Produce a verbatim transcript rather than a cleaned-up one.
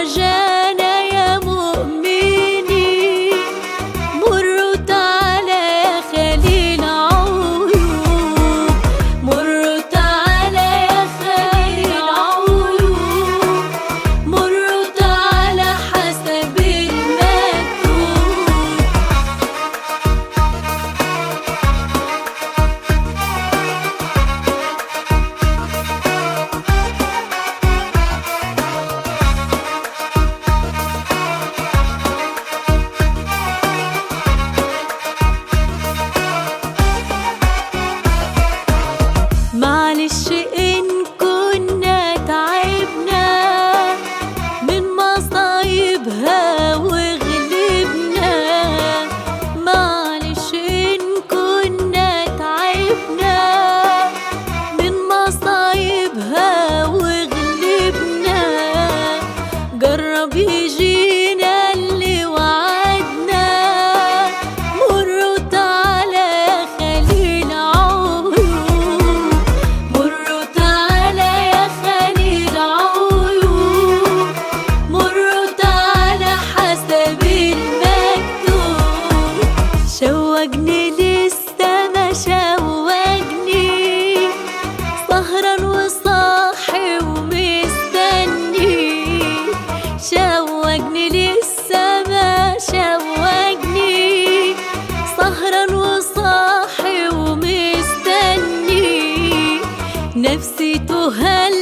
جانا يا مؤمنين، مروا تعالى يا خليل عيوب، مروا تعالى يا خليل عيوب، مروا تعالى حسب المكتوب. معلش إن كنا تعبنا من مصايبها وغلبنا، معلش إن كنا تعبنا من مصايبها وغلبنا، جرب يجينا اللي وعدنا، مروا تعالى يا خليل عيوب، مروا تعالى يا خليل عيوب، مروا تعالى حسب المكتوب. شوقني لسه ما شوقني، سهران وصاحي ومستني، شوقني لسه ما شوقني، سهران وصاحي ومستني، نفسي تهل